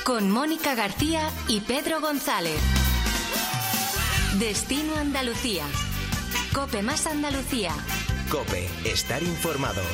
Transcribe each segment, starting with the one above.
con Mónica García y Pedro González. Destino Andalucía. COPE más Andalucía. COPE, estar informado.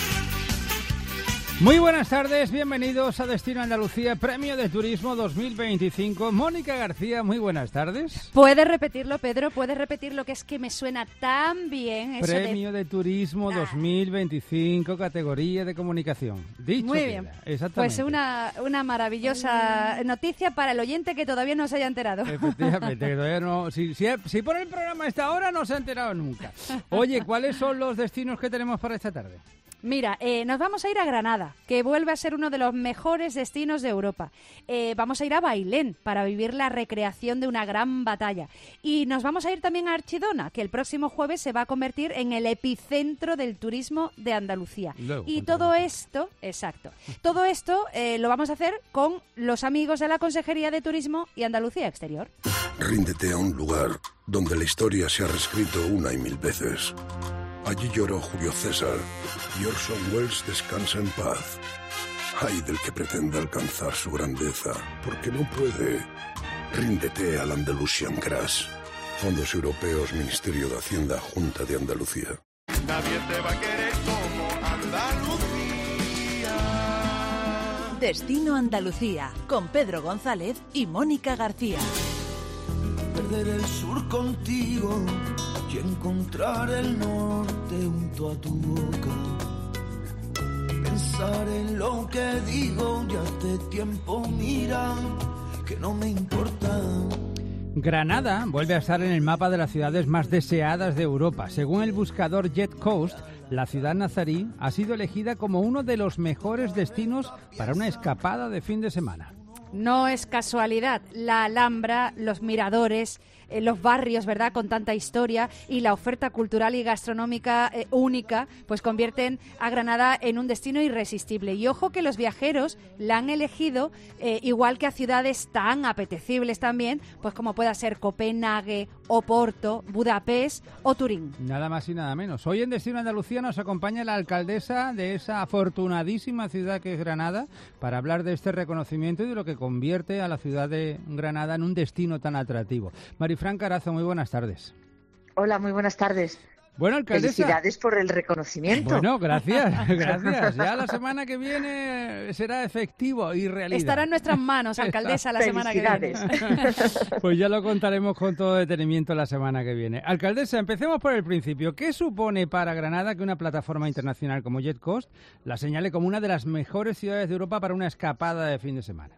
Muy buenas tardes, bienvenidos a Destino Andalucía, Premio de Turismo 2025. Mónica García, muy buenas tardes. ¿Puedes repetirlo, Pedro? ¿Puedes repetirlo? Que es que me suena tan bien eso. Premio de Turismo 2025, categoría de comunicación. Dicho muy bien, exactamente. Pues una maravillosa noticia para el oyente que todavía no se haya enterado. Efectivamente, que todavía no. Si pone el programa a esta hora, no se ha enterado nunca. Oye, ¿cuáles son los destinos que tenemos para esta tarde? Mira, nos vamos a ir a Granada, que vuelve a ser uno de los mejores destinos de Europa. Vamos a ir a Bailén para vivir la recreación de una gran batalla. Y nos vamos a ir también a Archidona, que el próximo jueves se va a convertir en el epicentro del turismo de Andalucía. Y todo esto, todo esto lo vamos a hacer con los amigos de la Consejería de Turismo y Andalucía Exterior. Ríndete a un lugar donde la historia se ha reescrito una y mil veces. Allí lloró Julio César y Orson Welles descansa en paz. Ay del que pretenda alcanzar su grandeza, porque no puede. Ríndete al Andalusian Crash. Fondos Europeos, Ministerio de Hacienda, Junta de Andalucía. Nadie te va a querer como Andalucía. Destino Andalucía, con Pedro González y Mónica García. Perder el sur contigo y encontrar el norte junto a tu boca. Pensar en lo que digo y hace tiempo mira que no me importa. Granada vuelve a estar en el mapa de las ciudades más deseadas de Europa. Según el buscador Jet Coast, la ciudad nazarí ha sido elegida como uno de los mejores destinos para una escapada de fin de semana. No es casualidad, la Alhambra, los miradores, los barrios, ¿verdad?, con tanta historia y la oferta cultural y gastronómica única, pues convierten a Granada en un destino irresistible. Y ojo que los viajeros la han elegido igual que a ciudades tan apetecibles también, pues como pueda ser Copenhague, Oporto, Budapest o Turín. Nada más y nada menos. Hoy en Destino Andalucía nos acompaña la alcaldesa de esa afortunadísima ciudad que es Granada para hablar de este reconocimiento y de lo que convierte a la ciudad de Granada en un destino tan atractivo. Marifran Carazo, muy buenas tardes. Hola, muy buenas tardes. Bueno, alcaldesa. Felicidades por el reconocimiento. Bueno, gracias, gracias. Ya la semana que viene será efectivo y realidad. Estará en nuestras manos, alcaldesa, la semana que viene. Pues ya lo contaremos con todo detenimiento la semana que viene. Alcaldesa, empecemos por el principio. ¿Qué supone para Granada que una plataforma internacional como Jet Coast la señale como una de las mejores ciudades de Europa para una escapada de fin de semana?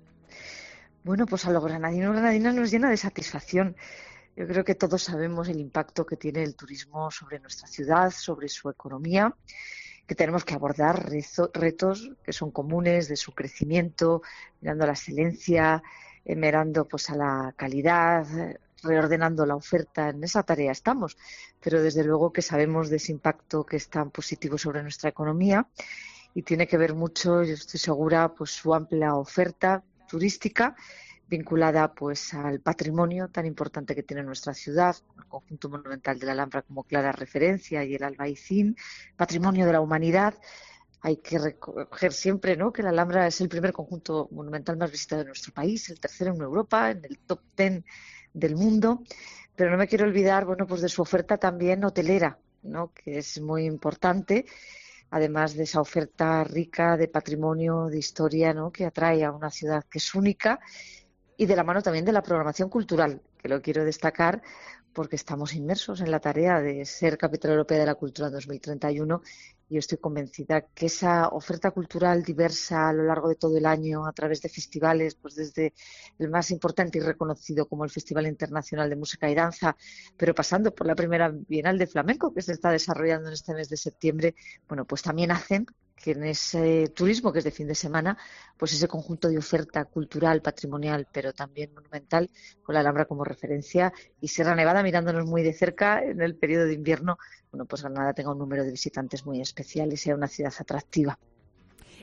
Bueno, pues a los granadinos y granadinas nos llena de satisfacción. Yo creo que todos sabemos el impacto que tiene el turismo sobre nuestra ciudad, sobre su economía, que tenemos que abordar retos que son comunes de su crecimiento, mirando a la excelencia, mirando pues a la calidad, reordenando la oferta. En esa tarea estamos, pero desde luego que sabemos de ese impacto que es tan positivo sobre nuestra economía y tiene que ver mucho, yo estoy segura, pues su amplia oferta turística vinculada pues al patrimonio tan importante que tiene nuestra ciudad, el conjunto monumental de la Alhambra como clara referencia y el Albaicín, patrimonio de la humanidad. Hay que recoger siempre, ¿no?, que la Alhambra es el primer conjunto monumental más visitado de nuestro país, el tercero en Europa, en el top 10 del mundo, pero no me quiero olvidar, bueno, pues de su oferta también hotelera, ¿no?, que es muy importante. Además de esa oferta rica de patrimonio, de historia, ¿no?, que atrae a una ciudad que es única, y de la mano también de la programación cultural, que lo quiero destacar porque estamos inmersos en la tarea de ser Capital Europea de la Cultura en 2031 y yo estoy convencida que esa oferta cultural diversa a lo largo de todo el año a través de festivales, pues desde el más importante y reconocido como el Festival Internacional de Música y Danza, pero pasando por la primera Bienal de Flamenco que se está desarrollando en este mes de septiembre, bueno, pues también hacen que en ese turismo que es de fin de semana, pues ese conjunto de oferta cultural, patrimonial, pero también monumental, con la Alhambra como referencia y Sierra Nevada mirándonos muy de cerca en el periodo de invierno, bueno, pues Granada tenga un número de visitantes muy especial y sea una ciudad atractiva.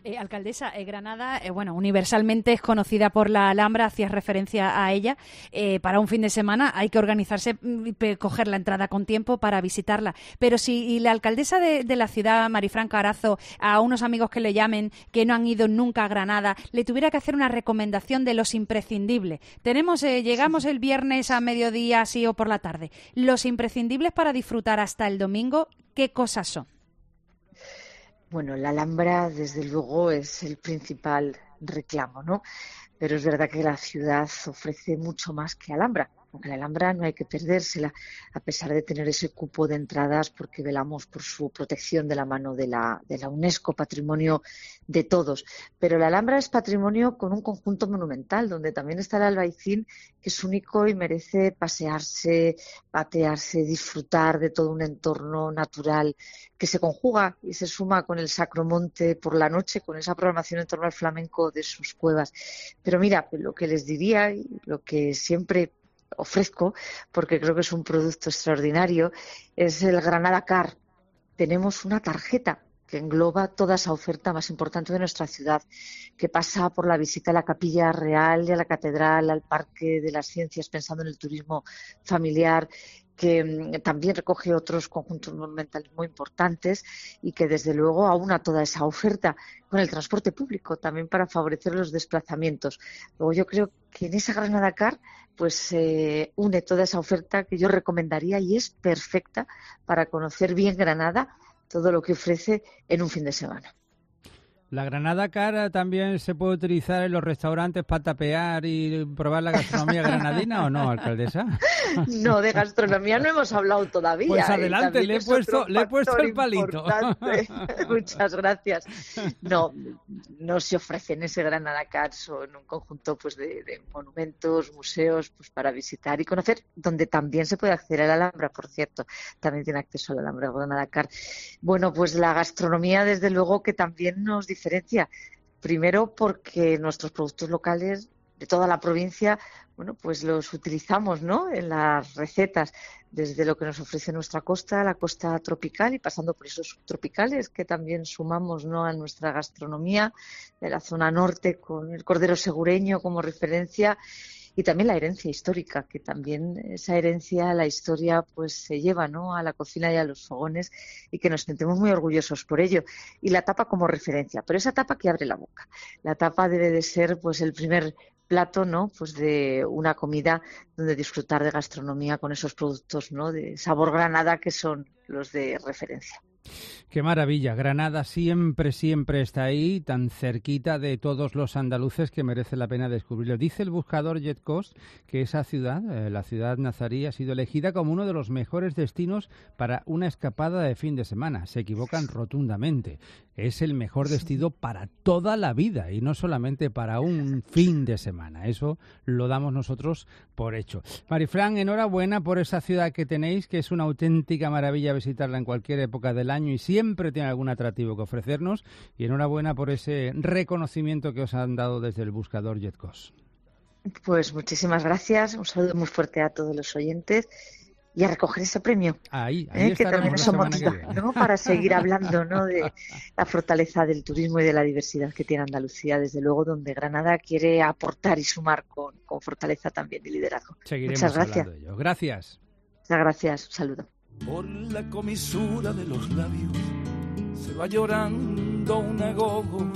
Alcaldesa, Granada, universalmente es conocida por la Alhambra, hacías referencia a ella. Para un fin de semana hay que organizarse, coger la entrada con tiempo para visitarla. Pero si la alcaldesa de la ciudad, Marifran Carazo, a unos amigos que le llamen, que no han ido nunca a Granada, le tuviera que hacer una recomendación de los imprescindibles. Llegamos el viernes a mediodía, así o por la tarde. Los imprescindibles para disfrutar hasta el domingo, ¿qué cosas son? Bueno, la Alhambra, desde luego, es el principal reclamo, ¿no? Pero es verdad que la ciudad ofrece mucho más que Alhambra. Aunque la Alhambra no hay que perdérsela, a pesar de tener ese cupo de entradas, porque velamos por su protección de la mano de la UNESCO, patrimonio de todos. Pero la Alhambra es patrimonio con un conjunto monumental, donde también está el Albaicín, que es único y merece pasearse, patearse, disfrutar de todo un entorno natural que se conjuga y se suma con el Sacromonte por la noche, con esa programación en torno al flamenco de sus cuevas. Pero mira, lo que les diría y lo que siempre ofrezco, porque creo que es un producto extraordinario, es el Granada Car. Tenemos una tarjeta que engloba toda esa oferta más importante de nuestra ciudad, que pasa por la visita a la Capilla Real y a la Catedral, al Parque de las Ciencias, pensando en el turismo familiar, que también recoge otros conjuntos monumentales muy importantes y que desde luego aúna toda esa oferta con el transporte público también para favorecer los desplazamientos. Luego yo creo que en esa Granada Car pues une toda esa oferta que yo recomendaría y es perfecta para conocer bien Granada, todo lo que ofrece en un fin de semana. ¿La Granada Car también se puede utilizar en los restaurantes para tapear y probar la gastronomía granadina o no, alcaldesa? No, de gastronomía no hemos hablado todavía. Pues adelante, le he puesto el palito. Muchas gracias. No se ofrecen ese Granada Car, son un conjunto pues de monumentos, museos pues para visitar y conocer, donde también se puede acceder a la Alhambra, por cierto. También tiene acceso a la Alhambra Granada Car. Bueno, pues la gastronomía, desde luego, que también nos diferencia. Primero porque nuestros productos locales de toda la provincia, bueno, pues los utilizamos, ¿no?, en las recetas, desde lo que nos ofrece nuestra costa, la costa tropical, y pasando por esos subtropicales que también sumamos, ¿no?, a nuestra gastronomía de la zona norte, con el cordero segureño como referencia, y también la herencia histórica, que también esa herencia, la historia, pues se lleva, ¿no?, a la cocina y a los fogones, y que nos sentimos muy orgullosos por ello. Y la tapa como referencia, pero esa tapa que abre la boca. La tapa debe de ser pues el primer plato, ¿no?, pues de una comida donde disfrutar de gastronomía con esos productos, ¿no?, de sabor Granada, que son los de referencia. Qué maravilla, Granada siempre está ahí, tan cerquita de todos los andaluces, que merece la pena descubrirlo. Dice el buscador JetCost que esa ciudad, la ciudad nazarí, ha sido elegida como uno de los mejores destinos para una escapada de fin de semana. Se equivocan rotundamente. Es el mejor destino para toda la vida y no solamente para un fin de semana. Eso lo damos nosotros por hecho. Marifran, enhorabuena por esa ciudad que tenéis, que es una auténtica maravilla visitarla en cualquier época del año y siempre tiene algún atractivo que ofrecernos. Y enhorabuena por ese reconocimiento que os han dado desde el buscador JetCost. Pues muchísimas gracias. Un saludo muy fuerte a todos los oyentes. Y a recoger ese premio, ahí que también eso motiva, ¿no?, para seguir hablando, ¿no?, de la fortaleza del turismo y de la diversidad que tiene Andalucía, desde luego, donde Granada quiere aportar y sumar con fortaleza también y liderazgo. Seguiremos Muchas gracias. hablando de ello. Gracias. Muchas gracias. Un saludo. Por la comisura de los labios se va llorando una gota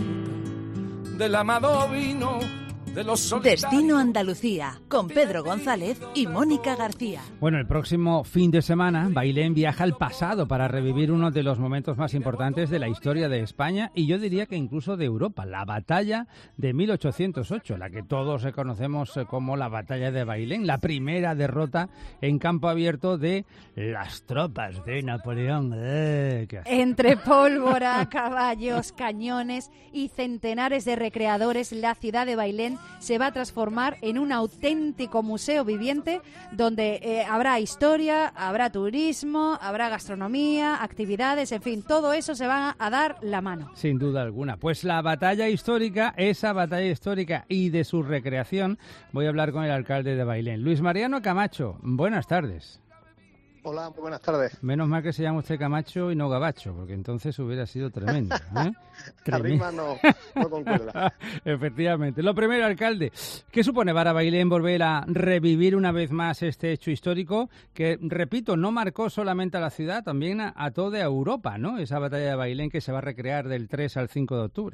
del amado vino de los solitarios. Destino Andalucía, con Pedro González y Mónica García. Bueno, el próximo fin de semana, Bailén viaja al pasado para revivir uno de los momentos más importantes de la historia de España y yo diría que incluso de Europa, la batalla de 1808, la que todos conocemos como la batalla de Bailén, la primera derrota en campo abierto de las tropas de Napoleón. Entre pólvora, caballos, cañones y centenares de recreadores, la ciudad de Bailén se va a transformar en un auténtico museo viviente donde habrá historia, habrá turismo, habrá gastronomía, actividades, en fin, todo eso se va a dar la mano. Sin duda alguna. Pues la batalla histórica, esa batalla histórica y de su recreación, voy a hablar con el alcalde de Bailén, Luis Mariano Camacho. Buenas tardes. Hola, muy buenas tardes. Menos mal que se llama usted Camacho y no Gabacho, porque entonces hubiera sido tremendo. La rima no concuerda. Efectivamente. Lo primero, alcalde, ¿qué supone para Bailén volver a revivir una vez más este hecho histórico que, repito, no marcó solamente a la ciudad, también a toda Europa, ¿no? Esa batalla de Bailén que se va a recrear del 3 al 5 de octubre.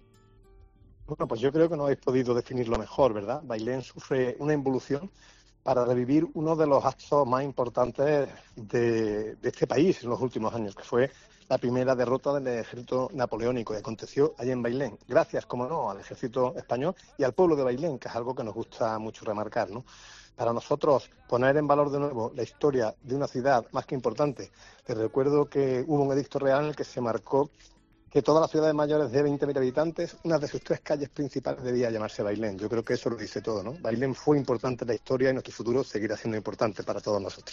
Bueno, pues yo creo que no habéis podido definirlo mejor, ¿verdad? Bailén sufre una involución para revivir uno de los actos más importantes de este país en los últimos años, que fue la primera derrota del ejército napoleónico, que aconteció allí en Bailén, gracias, como no, al ejército español y al pueblo de Bailén, que es algo que nos gusta mucho remarcar, ¿no? Para nosotros, poner en valor de nuevo la historia de una ciudad más que importante. Te recuerdo que hubo un edicto real en el que se marcó que todas las ciudades mayores de 20.000 habitantes, una de sus 3 calles principales debía llamarse Bailén. Yo creo que eso lo dice todo, ¿no? Bailén fue importante en la historia y nuestro futuro seguirá siendo importante para todos nosotros.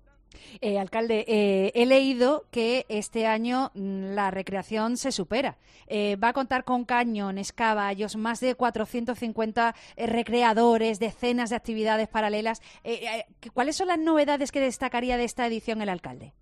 Alcalde, he leído que este año la recreación se supera. Va a contar con cañones, caballos, más de 450 recreadores, decenas de actividades paralelas. ¿Cuáles son las novedades que destacaría de esta edición el alcalde?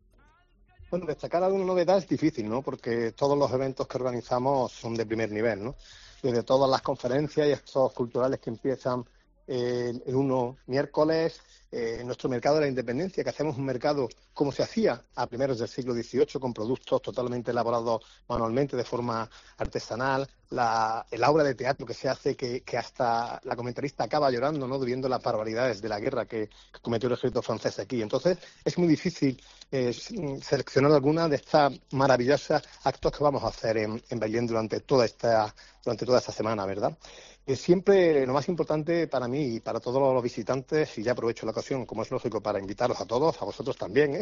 Bueno, destacar alguna novedad es difícil, ¿no? Porque todos los eventos que organizamos son de primer nivel, ¿no? Desde todas las conferencias y actos culturales que empiezan el 1 miércoles, nuestro mercado de la independencia, que hacemos un mercado como se hacía a primeros del siglo XVIII, con productos totalmente elaborados manualmente de forma artesanal, el obra de teatro que se hace, que hasta la comentarista acaba llorando, ¿no? Viendo las barbaridades de la guerra que cometió el ejército francés aquí. Entonces, es muy difícil seleccionar alguna de estas maravillosas actos que vamos a hacer en Bailén durante toda esta semana, ¿verdad? Siempre lo más importante para mí y para todos los visitantes, y ya aprovecho la ocasión, como es lógico, para invitaros a todos, a vosotros también,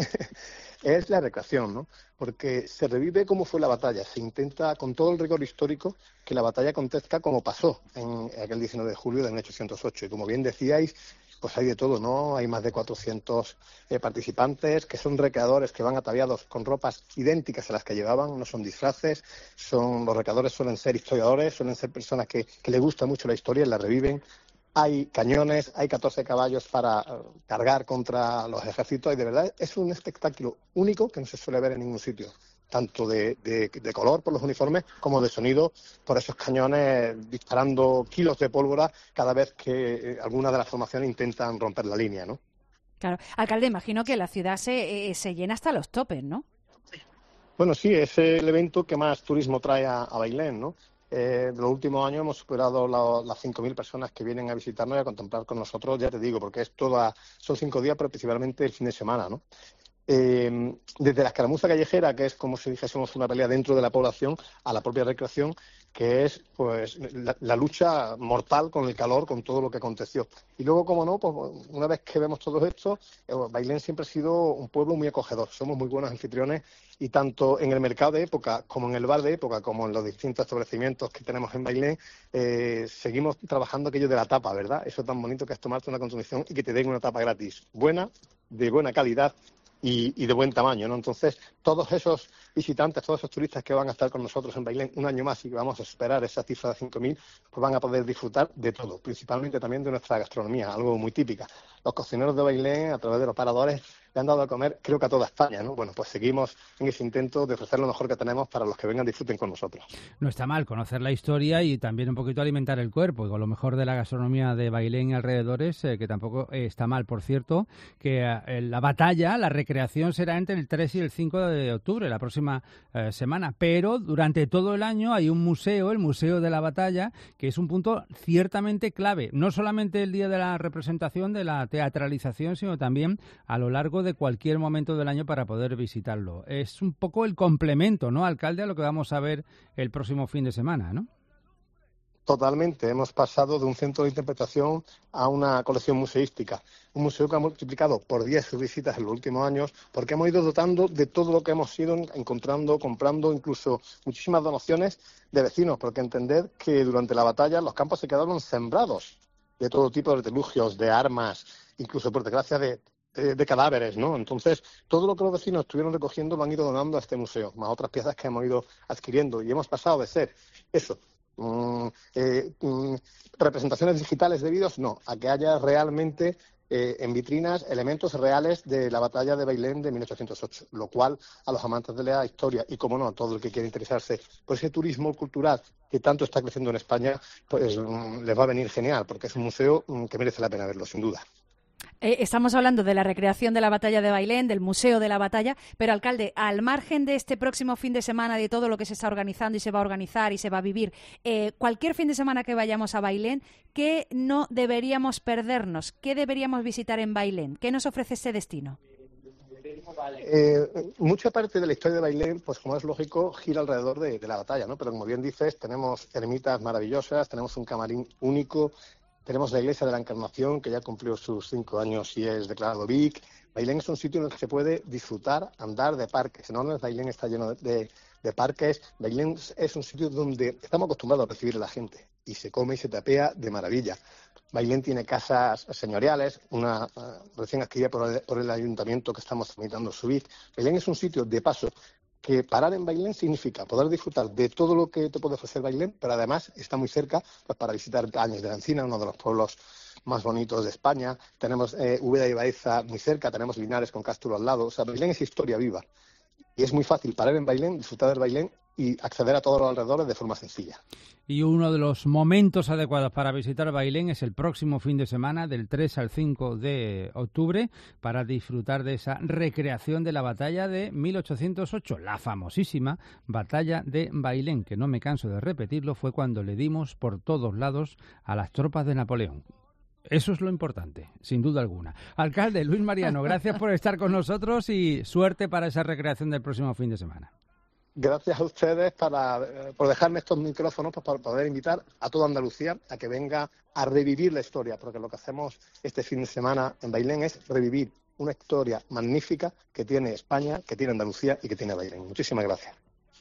es la recreación, ¿no? Porque se revive cómo fue la batalla, se intenta con todo el rigor histórico que la batalla acontezca como pasó en aquel 19 de julio de 1808. Y como bien decíais, pues hay de todo, ¿no? Hay más de 400 participantes que son recreadores que van ataviados con ropas idénticas a las que llevaban, no son disfraces, los recreadores suelen ser historiadores, suelen ser personas que les gusta mucho la historia y la reviven. Hay cañones, hay 14 caballos para cargar contra los ejércitos y de verdad es un espectáculo único que no se suele ver en ningún sitio, tanto de color por los uniformes como de sonido por esos cañones disparando kilos de pólvora cada vez que alguna de las formaciones intentan romper la línea, ¿no? Claro. Alcalde, imagino que la ciudad se llena hasta los topes, ¿no? Bueno, sí, es el evento que más turismo trae a Bailén, ¿no? En los últimos años hemos superado las 5.000 personas que vienen a visitarnos y a contemplar con nosotros, ya te digo, porque son 5 días, pero principalmente el fin de semana, ¿no? Desde la escaramuza callejera, que es como si dijésemos una pelea dentro de la población, a la propia recreación, que es pues la lucha mortal con el calor, con todo lo que aconteció. Y luego, como no, pues una vez que vemos todo esto, Bailén siempre ha sido un pueblo muy acogedor. Somos muy buenos anfitriones y tanto en el mercado de época, como en el bar de época, como en los distintos establecimientos que tenemos en Bailén, seguimos trabajando aquello de la tapa, ¿verdad? Eso tan bonito que es tomarte una consumición y que te den una tapa gratis, buena, de buena calidad y de buen tamaño, ¿no? Entonces, todos esos visitantes, todos esos turistas que van a estar con nosotros en Bailén un año más y que vamos a esperar esa cifra de 5.000, pues van a poder disfrutar de todo, principalmente también de nuestra gastronomía, algo muy típica. Los cocineros de Bailén, a través de los paradores, le han dado a comer, creo que a toda España, ¿no? Bueno, pues seguimos en ese intento de ofrecer lo mejor que tenemos para los que vengan disfruten con nosotros. No está mal conocer la historia y también un poquito alimentar el cuerpo, y con lo mejor de la gastronomía de Bailén y alrededores, que tampoco está mal, por cierto, que la batalla, la recreación será entre el 3 y el 5 de octubre, la próxima semana, pero durante todo el año hay un museo, el Museo de la Batalla, que es un punto ciertamente clave, no solamente el día de la representación, de la teatralización, sino también a lo largo de cualquier momento del año para poder visitarlo. Es un poco el complemento, ¿no, alcalde, a lo que vamos a ver el próximo fin de semana, ¿no? Totalmente. Hemos pasado de un centro de interpretación a una colección museística. Un museo que ha multiplicado por 10 sus visitas en los últimos años porque hemos ido dotando de todo lo que hemos ido encontrando, comprando, incluso muchísimas donaciones de vecinos, porque entended que durante la batalla los campos se quedaron sembrados de todo tipo de artilugios, de armas, incluso por desgracia de cadáveres, ¿no? Entonces, todo lo que los vecinos estuvieron recogiendo lo han ido donando a este museo, más otras piezas que hemos ido adquiriendo. Y hemos pasado de ser eso, representaciones digitales de vídeos, no, a que haya realmente en vitrinas elementos reales de la batalla de Bailén de 1808, lo cual a los amantes de la historia y, como no, a todo el que quiera interesarse por ese turismo cultural que tanto está creciendo en España, pues les va a venir genial, porque es un museo que merece la pena verlo, sin duda. Estamos hablando de la recreación de la batalla de Bailén, del Museo de la Batalla, pero, alcalde, al margen de este próximo fin de semana, de todo lo que se está organizando y se va a organizar y se va a vivir, cualquier fin de semana que vayamos a Bailén, ¿qué no deberíamos perdernos? ¿Qué deberíamos visitar en Bailén? ¿Qué nos ofrece este destino? Mucha parte de la historia de Bailén, pues como es lógico, gira alrededor de la batalla, ¿no? Pero como bien dices, tenemos ermitas maravillosas, tenemos un camarín único, tenemos la iglesia de la Encarnación, que ya cumplió sus 5 años y es declarado BIC. Bailén es un sitio en el que se puede disfrutar, andar de parques. Enormes, Bailén está lleno de parques. Bailén es un sitio donde estamos acostumbrados a recibir a la gente y se come y se tapea de maravilla. Bailén tiene casas señoriales, una recién adquirida por el ayuntamiento que estamos tramitando su BIC. Bailén es un sitio de paso que parar en Bailén significa poder disfrutar de todo lo que te puede ofrecer Bailén, pero además está muy cerca pues para visitar Cañes de la Encina, uno de los pueblos más bonitos de España. Tenemos Úbeda y Baeza muy cerca, tenemos Linares con Castro al lado. O sea, Bailén es historia viva. Y es muy fácil parar en Bailén, disfrutar del Bailén y acceder a todos los alrededores de forma sencilla. Y uno de los momentos adecuados para visitar Bailén es el próximo fin de semana, del 3 al 5 de octubre, para disfrutar de esa recreación de la batalla de 1808, la famosísima batalla de Bailén, que no me canso de repetirlo, fue cuando le dimos por todos lados a las tropas de Napoleón. Eso es lo importante, sin duda alguna. Alcalde Luis Mariano, gracias por estar con nosotros y suerte para esa recreación del próximo fin de semana. Gracias a ustedes por dejarme estos micrófonos para poder invitar a toda Andalucía a que venga a revivir la historia, porque lo que hacemos este fin de semana en Bailén es revivir una historia magnífica que tiene España, que tiene Andalucía y que tiene Bailén. Muchísimas gracias.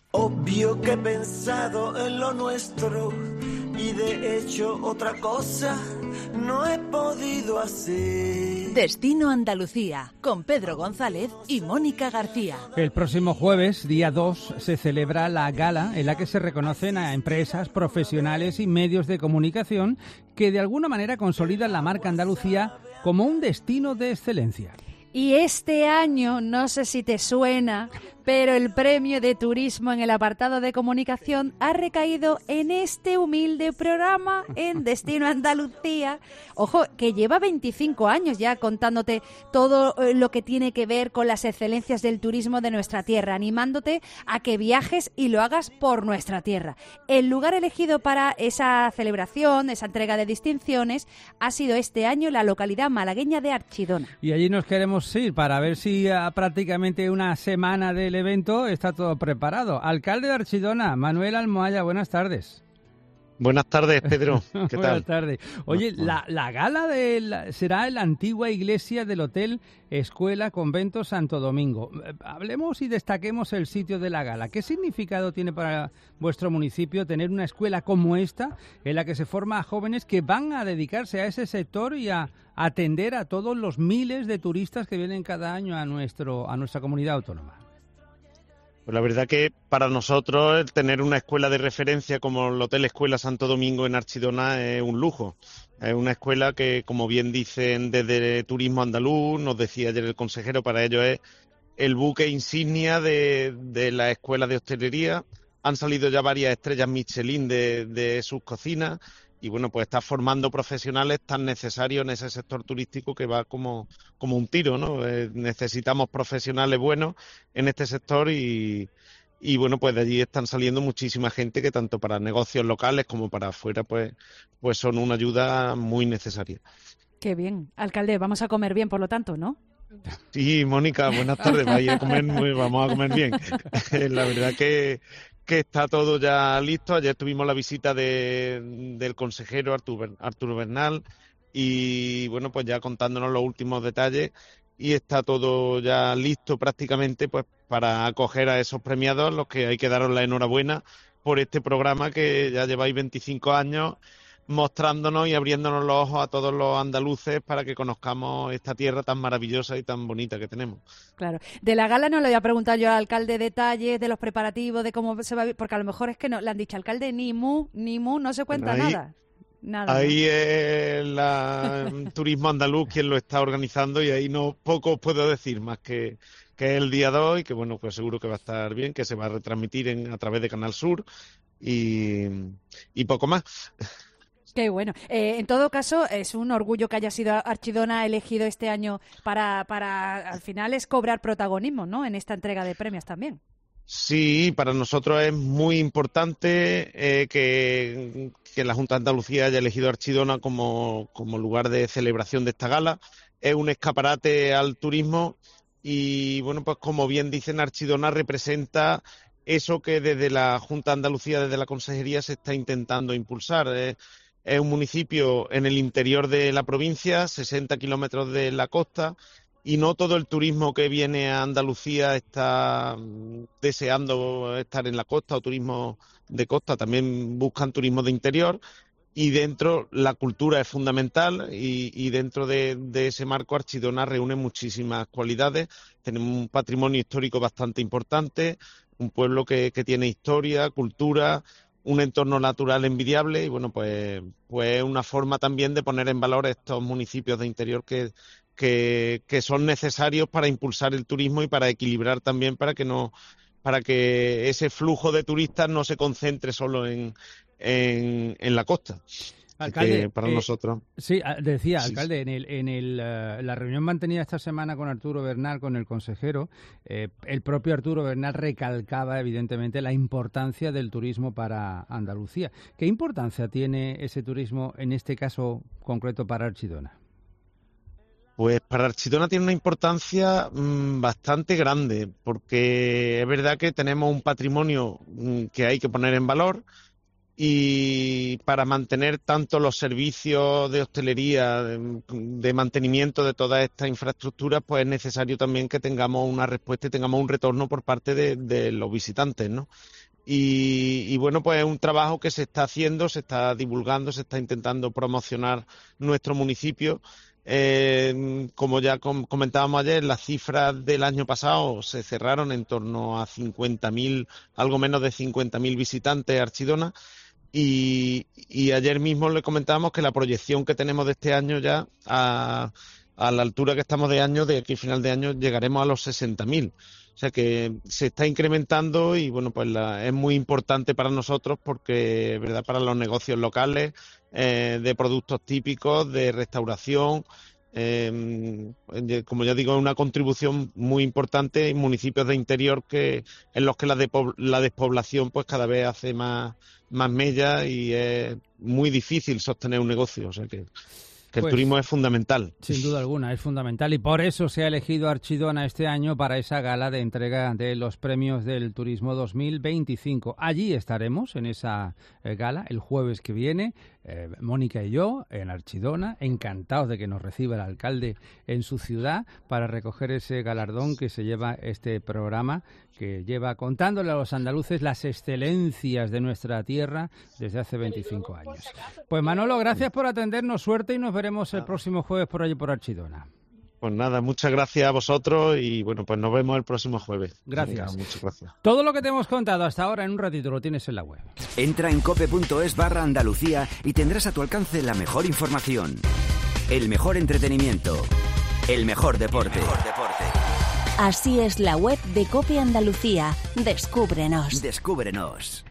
Obvio que he pensado en lo nuestro y de hecho otra cosa no he podido hacer. Destino Andalucía, con Pedro González y Mónica García. El próximo jueves, día 2, se celebra la gala en la que se reconocen a empresas, profesionales y medios de comunicación que de alguna manera consolidan la marca Andalucía como un destino de excelencia. Y este año, no sé si te suena, pero el premio de turismo en el apartado de comunicación ha recaído en este humilde programa, en Destino Andalucía. Ojo, que lleva 25 años ya contándote todo lo que tiene que ver con las excelencias del turismo de nuestra tierra, animándote a que viajes y lo hagas por nuestra tierra. El lugar elegido para esa celebración, esa entrega de distinciones, ha sido este año la localidad malagueña de Archidona. Y allí nos queremos ir para ver si a prácticamente una semana del evento está todo preparado. Alcalde de Archidona, Manuel Almohaya, buenas tardes. Buenas tardes, Pedro. ¿Qué tal? Buenas tardes. Oye, la gala será en la antigua iglesia del Hotel Escuela Convento Santo Domingo. Hablemos y destaquemos el sitio de la gala. ¿Qué significado tiene para vuestro municipio tener una escuela como esta, en la que se forma a jóvenes que van a dedicarse a ese sector y a atender a todos los miles de turistas que vienen cada año a nuestra comunidad autónoma? Pues la verdad que para nosotros el tener una escuela de referencia como el Hotel Escuela Santo Domingo en Archidona es un lujo. Es una escuela que, como bien dicen desde Turismo Andaluz, nos decía ayer el consejero, para ellos es el buque insignia de la escuela de hostelería. Han salido ya varias estrellas Michelin de sus cocinas. Y bueno, pues está formando profesionales tan necesarios en ese sector turístico que va como un tiro, ¿no? Necesitamos profesionales buenos en este sector y bueno, pues de allí están saliendo muchísima gente que tanto para negocios locales como para afuera pues son una ayuda muy necesaria. Qué bien. Alcalde, vamos a comer bien, por lo tanto, ¿no? Sí, Mónica, buenas tardes. Vamos a comer bien. La verdad que está todo ya listo. Ayer tuvimos la visita del consejero Arturo Bernal y bueno, pues ya contándonos los últimos detalles, y está todo ya listo prácticamente pues para acoger a esos premiados, los que hay que daros la enhorabuena por este programa que ya lleváis 25 años mostrándonos y abriéndonos los ojos a todos los andaluces para que conozcamos esta tierra tan maravillosa y tan bonita que tenemos. Claro. De la gala no le voy a preguntar yo al alcalde detalles de los preparativos, de cómo se va a... Porque a lo mejor es que no le han dicho, alcalde, ni mu, no se cuenta nada. Nada, ahí es el turismo andaluz quien lo está organizando y ahí no poco os puedo decir más que es el día 2 y que bueno, pues seguro que va a estar bien, que se va a retransmitir a través de Canal Sur y poco más. Qué bueno. En todo caso, es un orgullo que haya sido Archidona elegido este año para al final es cobrar protagonismo, ¿no? En esta entrega de premios también. Sí, para nosotros es muy importante que la Junta de Andalucía haya elegido Archidona como lugar de celebración de esta gala. Es un escaparate al turismo y, bueno, pues como bien dicen, Archidona representa eso que desde la Junta de Andalucía, desde la Consejería, se está intentando impulsar. Es un municipio en el interior de la provincia, 60 kilómetros de la costa, y no todo el turismo que viene a Andalucía está deseando estar en la costa o turismo de costa, también buscan turismo de interior. Y dentro la cultura es fundamental y dentro de ese marco Archidona reúne muchísimas cualidades. Tenemos un patrimonio histórico bastante importante, un pueblo que tiene historia, cultura, un entorno natural envidiable y bueno, pues es una forma también de poner en valor estos municipios de interior que son necesarios para impulsar el turismo y para equilibrar también para que ese flujo de turistas no se concentre solo en la costa. Alcalde, para nosotros. Sí, decía, Sí, alcalde, la reunión mantenida esta semana con Arturo Bernal, con el consejero, el propio Arturo Bernal recalcaba evidentemente la importancia del turismo para Andalucía. ¿Qué importancia tiene ese turismo en este caso concreto para Archidona? Pues para Archidona tiene una importancia bastante grande, porque es verdad que tenemos un patrimonio que hay que poner en valor. Y para mantener tanto los servicios de hostelería, de mantenimiento de todas estas infraestructuras, pues es necesario también que tengamos una respuesta y tengamos un retorno por parte de los visitantes, ¿no? Y bueno, pues es un trabajo que se está haciendo, se está divulgando, se está intentando promocionar nuestro municipio. Como ya comentábamos ayer, las cifras del año pasado se cerraron en torno a 50.000, algo menos de 50.000 visitantes a Archidona. Y ayer mismo le comentábamos que la proyección que tenemos de este año ya, a la altura que estamos de año, de aquí a final de año, llegaremos a los 60.000. O sea que se está incrementando y bueno, pues es muy importante para nosotros porque, verdad, para los negocios locales, de productos típicos, de restauración, como ya digo, es una contribución muy importante en municipios de interior en los que la despoblación pues cada vez hace más mella y es muy difícil sostener un negocio, o sea que el turismo es fundamental. Sin duda alguna, es fundamental y por eso se ha elegido Archidona este año para esa gala de entrega de los premios del turismo 2025. Allí estaremos en esa gala el jueves que viene, Mónica y yo, en Archidona, encantados de que nos reciba el alcalde en su ciudad para recoger ese galardón que se lleva este programa, que lleva contándole a los andaluces las excelencias de nuestra tierra desde hace 25 años. Pues Manolo, gracias por atendernos, suerte y nos veremos el próximo jueves por allí por Archidona. Pues nada, muchas gracias a vosotros y bueno, pues nos vemos el próximo jueves. Gracias. Venga, muchas gracias. Todo lo que te hemos contado hasta ahora en un ratito lo tienes en la web. Entra en cope.es/Andalucía y tendrás a tu alcance la mejor información, el mejor entretenimiento, el mejor deporte. Así es la web de COPE Andalucía. Descúbrenos. Descúbrenos.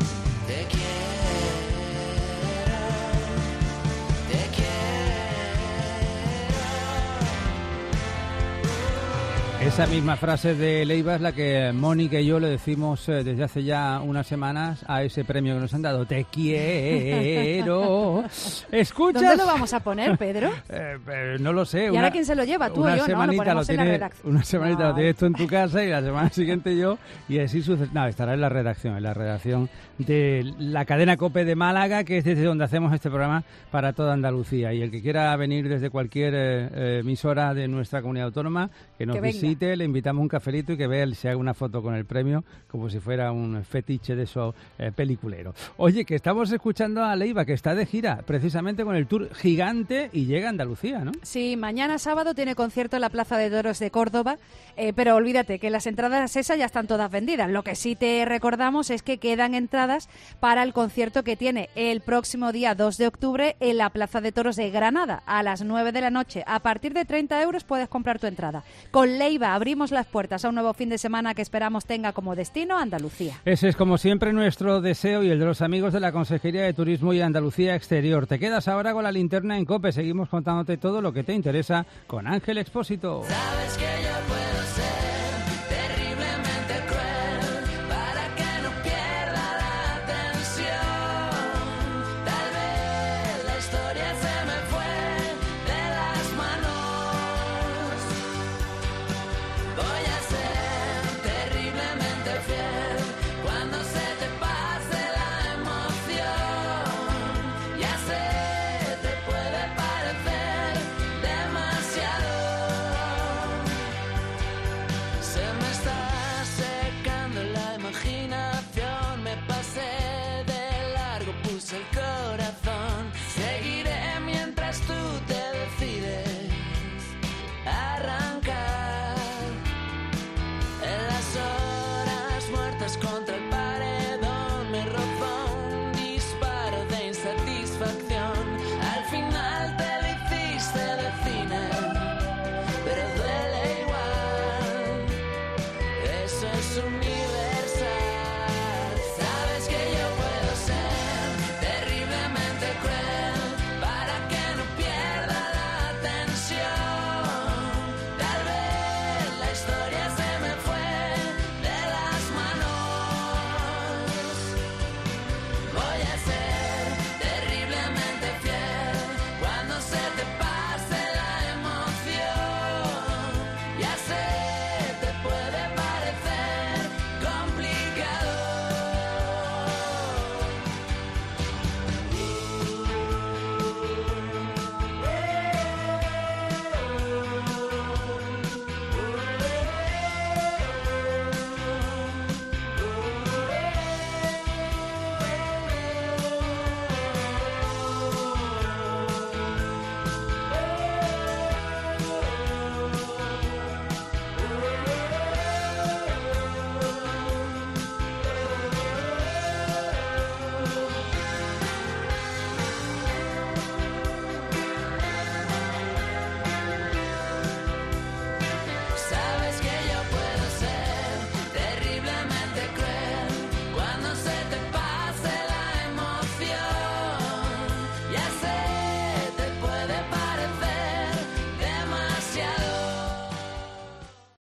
Esa misma frase de Leiva es la que Mónica y yo le decimos desde hace ya unas semanas a ese premio que nos han dado. Te quiero. ¿Escuchas? ¿Dónde lo vamos a poner, Pedro? No lo sé. ¿Y ahora quién se lo lleva? ¿Tú o yo? Semanita No, lo ponemos en la redacción. Una semanita lo tienes tú en tu casa y la semana siguiente yo. Y así sucede. No, estará en la redacción de la cadena COPE de Málaga, que es desde donde hacemos este programa para toda Andalucía. Y el que quiera venir desde cualquier emisora de nuestra comunidad autónoma, que nos visite invite, le invitamos un cafelito y que vea, se haga una foto con el premio como si fuera un fetiche de esos peliculeros. Oye, que estamos escuchando a Leiva, que está de gira precisamente con el tour gigante y llega a Andalucía, ¿no? Sí, mañana sábado tiene concierto en la Plaza de Toros de Córdoba, pero olvídate que las entradas esas ya están todas vendidas. Lo que sí te recordamos es que quedan entradas para el concierto que tiene el próximo día 2 de octubre en la Plaza de Toros de Granada a las 9 de la noche. A partir de 30 euros puedes comprar tu entrada. Con Leiva abrimos las puertas a un nuevo fin de semana que esperamos tenga como destino Andalucía. Ese es como siempre nuestro deseo y el de los amigos de la Consejería de Turismo y Andalucía Exterior. Te quedas ahora con la linterna en COPE. Seguimos contándote todo lo que te interesa con Ángel Expósito. Sabes que yo puedo ser terriblemente cruel para que no pierda la atención. Tal vez la historia se me fue de las manos. Voy a ser terriblemente fiel cuando se te pase la emoción. Ya sé, te puede parecer demasiado. Se me está secando la imaginación, me pasé de largo, puse el corazón